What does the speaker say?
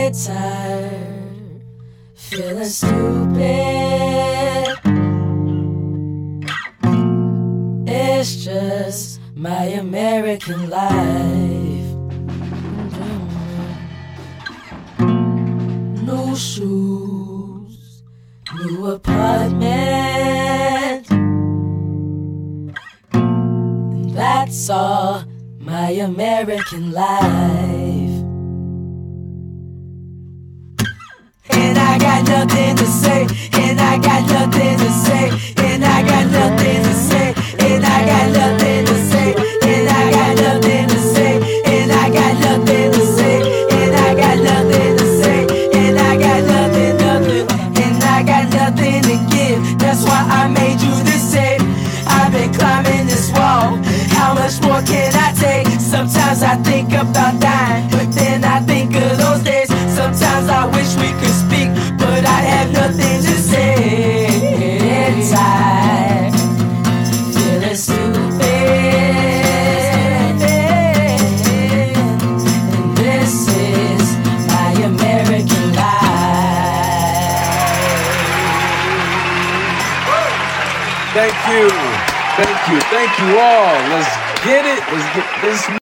tired, feeling stupid. It's just my American life. New shoes, new apartment. That's all my American life. And I got nothing to say, and I got nothing to say, and I got nothing to say, and I got nothing to say, and I got nothing to say, and I got nothing to say, and I got nothing to say, and I got nothing, and I got nothing to give. That's why I made you this tape. I've been climbing this wall. How much more can I take? Sometimes I think about dying, but then I think of those days. Sometimes I wish we could speak, but I have nothing to say. It's tired, feeling stupid. And this is my American life. Thank you. Thank you. Thank you all. Let's get it. Let's get this.